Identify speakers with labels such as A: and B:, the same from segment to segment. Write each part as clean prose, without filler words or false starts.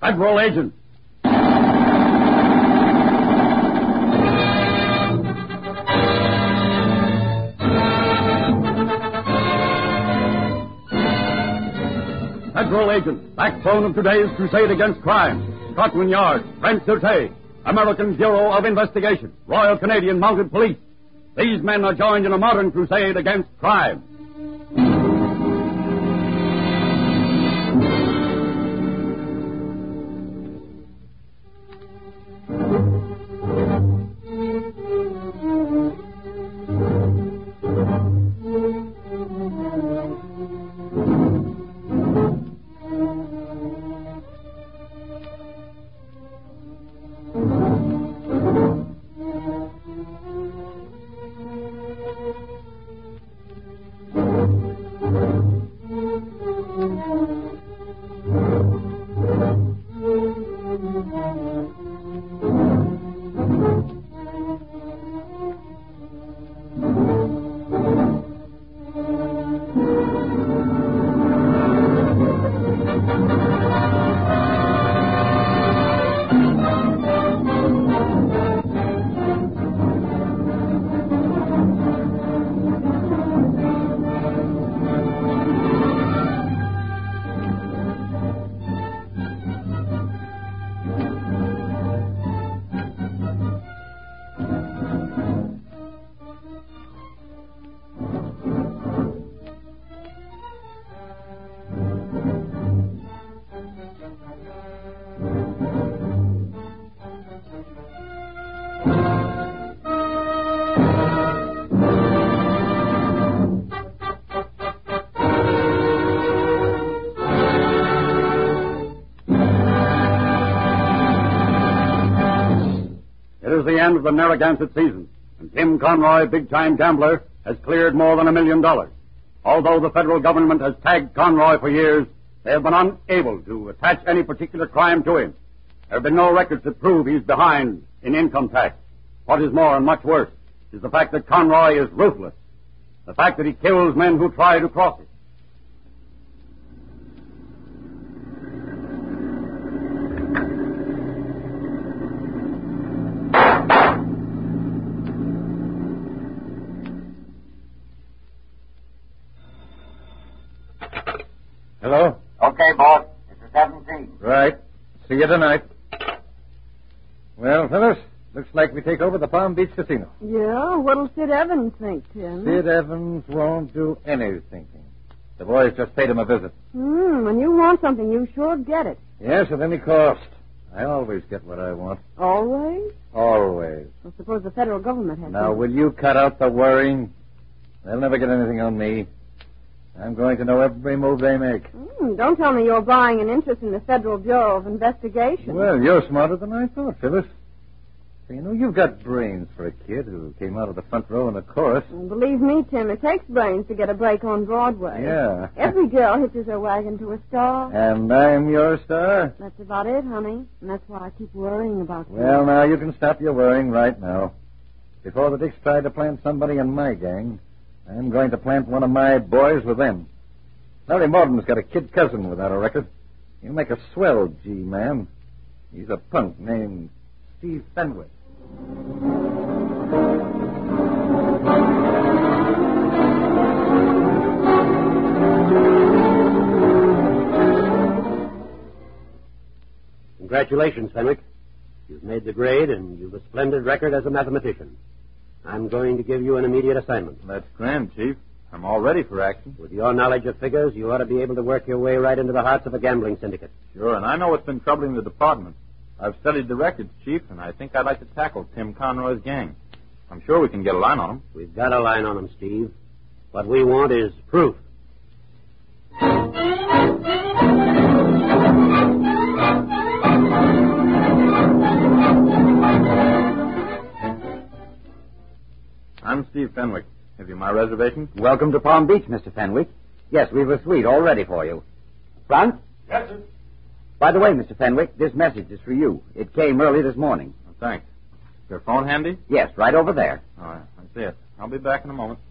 A: Federal agents. Federal agents, backbone of today's crusade against crime. Scotland Yard, Brent Sûreté, American Bureau of Investigation, Royal Canadian Mounted Police. These men are joined in a modern crusade against crime. The end of the Narragansett season, and Tim Conroy, big-time gambler, has cleared more than $1 million. Although the federal government has tagged Conroy for years, they have been unable to attach any particular crime to him. There have been no records that prove he's behind in income tax. What is more, and much worse, is the fact that Conroy is ruthless. The fact that he kills men who try to cross it.
B: Hello?
C: Okay, boss. It's a 17.
B: Right. See you tonight. Well, fellas, looks like we take over the Palm Beach Casino.
D: Yeah, what'll Sid Evans think, Tim?
B: Sid Evans won't do any thinking. The boys just paid him a visit.
D: When you want something, you sure get it.
B: Yes, at any cost. I always get what I want.
D: Always?
B: Always.
D: I suppose the federal government has.
B: Now, will you cut out the worrying? They'll never get anything on me. I'm going to know every move they make.
D: Don't tell me you're buying an interest in the Federal Bureau of Investigation.
B: Well, you're smarter than I thought, Phyllis. You know, you've got brains for a kid who came out of the front row in the chorus.
D: Believe me, Tim, it takes brains to get a break on Broadway.
B: Yeah.
D: Every girl hitches her wagon to a star.
B: And I'm your star?
D: That's about it, honey. And that's why I keep worrying about you.
B: Well, now, you can stop your worrying right now. Before the Dicks try to plant somebody in my gang, I'm going to plant one of my boys with them. Larry Morton's got a kid cousin without a record. He'll make a swell G-man. He's a punk named Steve Fenwick.
E: Congratulations, Fenwick. You've made the grade, and you've a splendid record as a mathematician. I'm going to give you an immediate assignment.
F: That's grand, Chief. I'm all ready for action.
E: With your knowledge of figures, you ought to be able to work your way right into the hearts of a gambling syndicate.
F: Sure, and I know what's been troubling the department. I've studied the records, Chief, and I think I'd like to tackle Tim Conroy's gang. I'm sure we can get a line on him.
E: We've got a line on him, Steve. What we want is proof.
F: I'm Steve Fenwick. Have you my reservation?
C: Welcome to Palm Beach, Mr. Fenwick. Yes, we've a suite all ready for you. Front?
A: Yes, sir.
C: By the way, Mr. Fenwick, this message is for you. It came early this morning.
F: Oh, thanks. Is your phone handy?
C: Yes, right over there.
F: All right, I see it. I'll be back in a moment.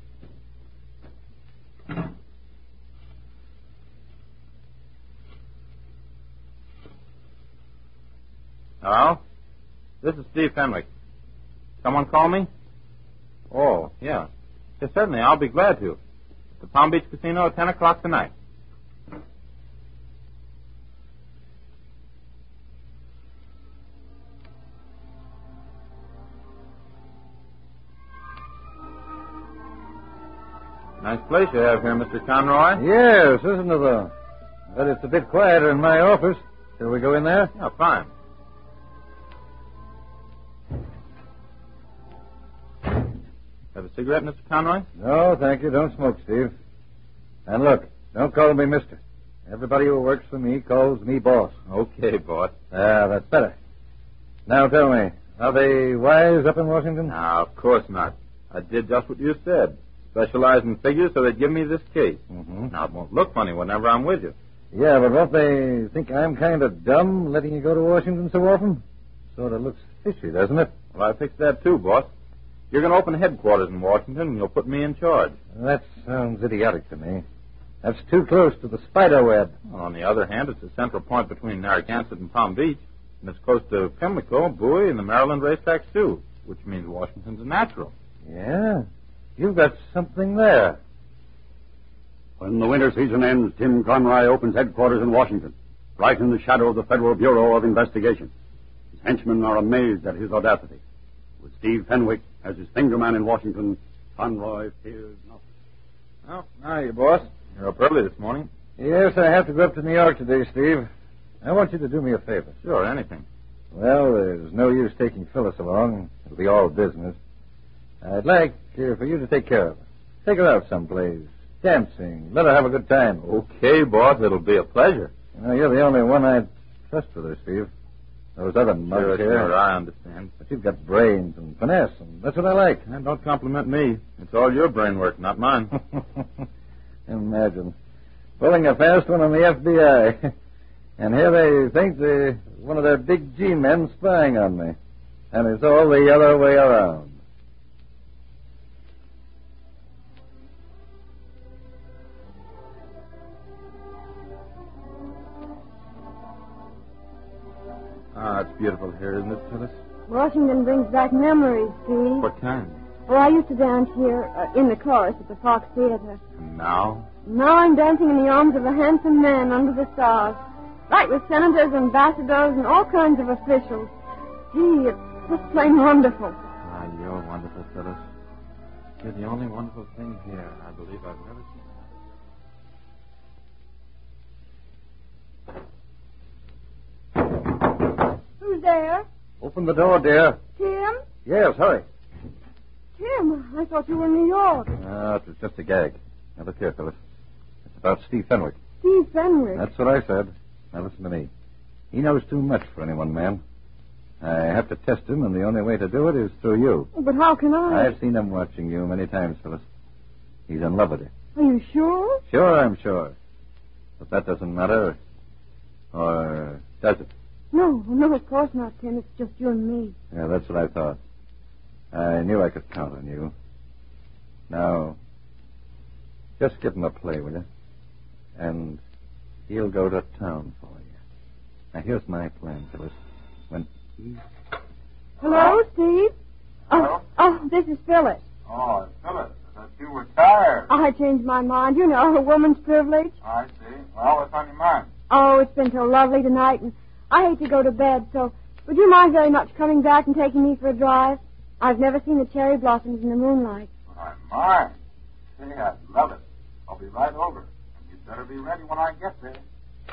F: Hello? This is Steve Fenwick. Someone call me? Oh, yeah. Yes, certainly. I'll be glad to. At the Palm Beach Casino at 10 o'clock tonight. Nice place you have here, Mr. Conroy.
B: Yes, isn't it, though? But it's a bit quieter in my office. Shall we go in there?
F: Yeah, fine. Have a cigarette, Mr. Conroy?
B: No, thank you. Don't smoke, Steve. And look, don't call me mister. Everybody who works for me calls me boss.
F: Okay, boss.
B: That's better. Now tell me, are they wise up in Washington?
F: No, of course not. I did just what you said. Specialize in figures so they'd give me this case.
B: Mm-hmm.
F: Now, it won't look funny whenever I'm with you.
B: Yeah, but won't they think I'm kind of dumb letting you go to Washington so often? Sort of looks fishy, doesn't it?
F: Well, I fixed that too, boss. You're going to open headquarters in Washington, and you'll put me in charge.
B: That sounds idiotic to me. That's too close to the spider web.
F: Well, on the other hand, it's a central point between Narragansett and Palm Beach, and it's close to Pimlico, Bowie, and the Maryland racetracks, too, which means Washington's a natural.
B: Yeah, you've got something there.
A: When the winter season ends, Tim Conroy opens headquarters in Washington, right in the shadow of the Federal Bureau of Investigation. His henchmen are amazed at his audacity. With Steve Fenwick as his fingerman in Washington, Conroy fears nothing.
F: Well, now you, boss. You're up early this morning.
B: Yes, I have to go up to New York today, Steve. I want you to do me a favor.
F: Sure, anything.
B: Well, there's no use taking Phyllis along. It'll be all business. I'd like for you to take care of her. Take her out someplace. Dancing. Let her have a good time.
F: Okay, boss. It'll be a pleasure.
B: You know, you're the only one I'd trust with her, Steve. Those other mugs here.
F: Sure, I understand.
B: But you've got brains and finesse, and that's what I like.
F: And don't compliment me. It's all your brain work, not mine.
B: Imagine. Pulling a fast one on the FBI. And here they think they're one of their big G-men spying on me. And it's all the other way around.
F: Ah, it's beautiful here, isn't it, Phyllis?
D: Washington brings back memories, Steve.
F: What kind?
D: Oh, I used to dance here in the chorus at the Fox Theater.
F: And now?
D: Now I'm dancing in the arms of a handsome man under the stars. Right with senators, ambassadors, and all kinds of officials. Gee, it's just plain wonderful.
F: Ah, you're wonderful, Phyllis. You're the only wonderful thing here, I believe I've never seen.
D: Who's there?
B: Open the door, dear.
D: Tim?
B: Yes, hurry.
D: Tim, I thought you were in New York.
B: No, it was just a gag. Now, look here, Phyllis. It's about Steve Fenwick.
D: Steve Fenwick.
B: That's what I said. Now, listen to me. He knows too much for any one man. I have to test him, and the only way to do it is through you.
D: Oh, but how can I?
B: I've seen him watching you many times, Phyllis. He's in love with you.
D: Are you sure?
B: Sure, I'm sure. But that doesn't matter. Or does it?
D: No, of course not, Tim. It's just you and me.
B: Yeah, that's what I thought. I knew I could count on you. Now, just give him a play, will you? And he'll go to town for you. Now, here's my plan, Phyllis. When he...
D: Hello, Steve? Oh, this is Phyllis.
F: Oh, Phyllis, I thought you were tired.
D: I changed my mind. You know, a woman's privilege.
F: I see. Well, what's on your mind?
D: Oh, it's been so lovely tonight, and I hate to go to bed, so would you mind very much coming back and taking me for a drive? I've never seen the cherry blossoms in the moonlight.
F: I mind. Say, I'd love it. I'll be right over. And you'd better be ready when I get there.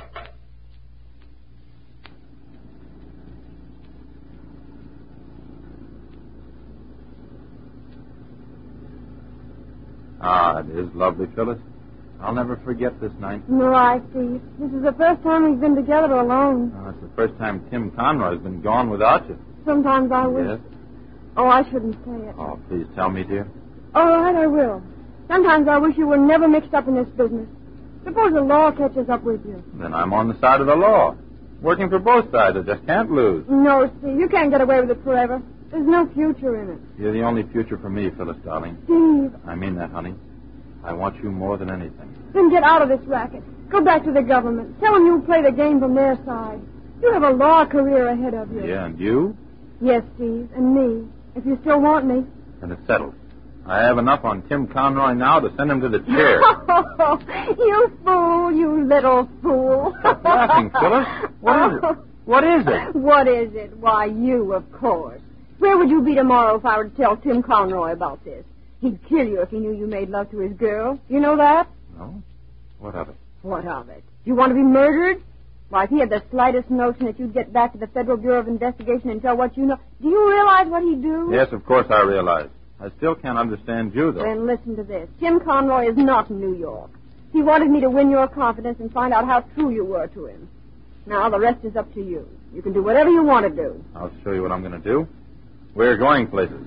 F: Ah, it is lovely, Phyllis. I'll never forget this night.
D: Nor I, Steve. This is the first time we've been together alone.
F: Oh, it's the first time Tim Conroy's been gone without you.
D: Sometimes I wish...
F: Yes?
D: Oh, I shouldn't say it.
F: Oh, please tell me, dear.
D: All right, I will. Sometimes I wish you were never mixed up in this business. Suppose the law catches up with you.
F: Then I'm on the side of the law. Working for both sides. I just can't lose.
D: No, Steve, you can't get away with it forever. There's no future in it.
F: You're the only future for me, Phyllis, darling.
D: Steve,
F: I mean that, honey. I want you more than anything.
D: then get out of this racket. Go back to the government. Tell them you'll play the game from their side. You have a law career ahead of you.
F: Yeah, and you?
D: Yes, Steve, and me, if you still want me.
F: And it's settled. I have enough on Tim Conroy now to send him to the chair.
D: Oh, you fool, you little fool.
F: Stop laughing, Phyllis. What is it? What is it?
D: What is it? Why, you, of course. Where would you be tomorrow if I were to tell Tim Conroy about this? He'd kill you if he knew you made love to his girl. You know that?
F: No. What of it?
D: What of it? Do you want to be murdered? Why, if he had the slightest notion that you'd get back to the Federal Bureau of Investigation and tell what you know, do you realize what he'd do?
F: Yes, of course I realize. I still can't understand you, though.
D: Then listen to this. Tim Conroy is not in New York. He wanted me to win your confidence and find out how true you were to him. Now, the rest is up to you. You can do whatever you want to do.
F: I'll show you what I'm going to do. We're going places.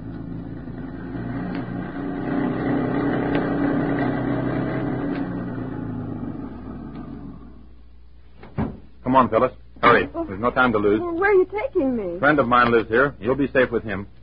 F: Come on, Phyllis. Hurry. There's no time to lose.
D: Where are you taking me?
F: A friend of mine lives here. You'll be safe with him.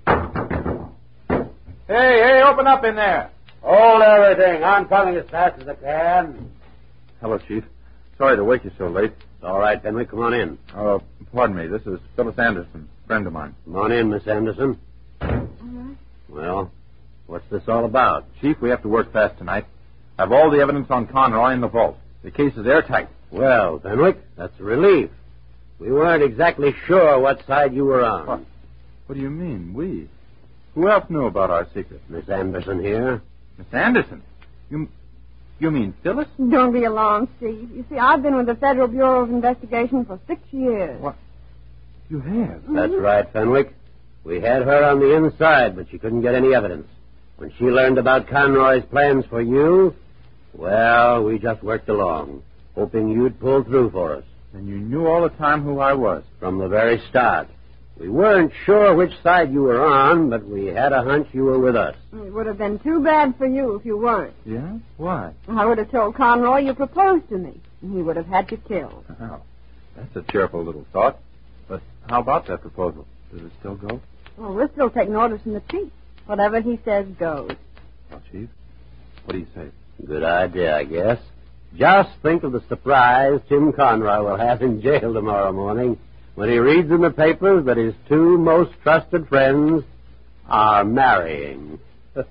F: Hey, open up in there.
E: Hold everything. I'm coming as fast as I can.
F: Hello, Chief. Sorry to wake you so late.
E: It's all right, Fenwick. Come on in.
F: Oh, pardon me. This is Phyllis Anderson, friend of mine.
E: Come on in, Miss Anderson.
D: All right.
E: Well, what's this all about?
F: Chief, we have to work fast tonight. Have all the evidence on Conroy in the vault. The case is airtight.
E: Well, Fenwick, that's a relief. We weren't exactly sure what side you were on.
F: What do you mean, we? Who else knew about our secret?
E: Miss Anderson here.
F: Miss Anderson? You mean Phyllis?
D: Don't be alarmed, Steve. You see, I've been with the Federal Bureau of Investigation for 6 years.
F: What? You have?
E: That's right, Fenwick. We had her on the inside, but she couldn't get any evidence. When she learned about Conroy's plans for you, well, we just worked along, hoping you'd pull through for us.
F: And you knew all the time who I was?
E: From the very start. We weren't sure which side you were on, but we had a hunch you were with us.
D: It would have been too bad for you if you weren't.
F: Yeah? Why?
D: I would have told Conroy you proposed to me, and he would have had you killed.
F: Oh, that's a cheerful little thought. But how about that proposal? Does it still go?
D: Well, we're still taking orders from the chief. Whatever he says goes.
F: Well, Chief, what do you say?
E: Good idea, I guess. Just think of the surprise Tim Conroy will have in jail tomorrow morning when he reads in the papers that his two most trusted friends are marrying.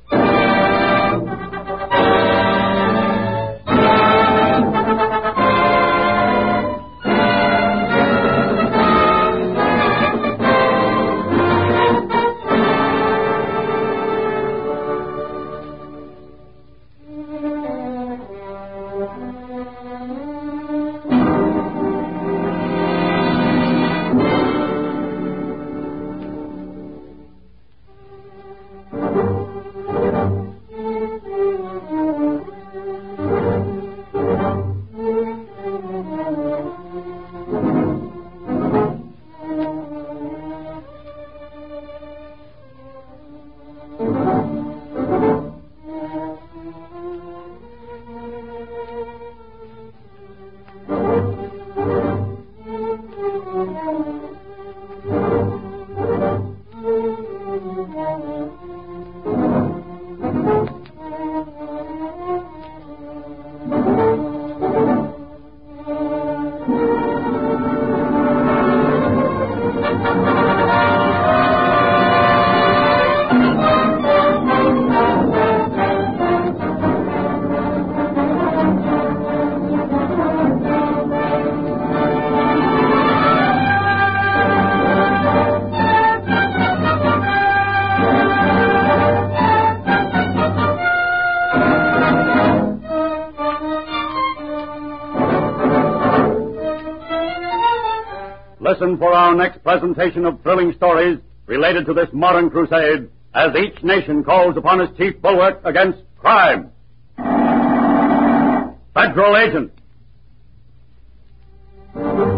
A: Listen for our next presentation of thrilling stories related to this modern crusade as each nation calls upon its chief bulwark against crime. Federal Agent.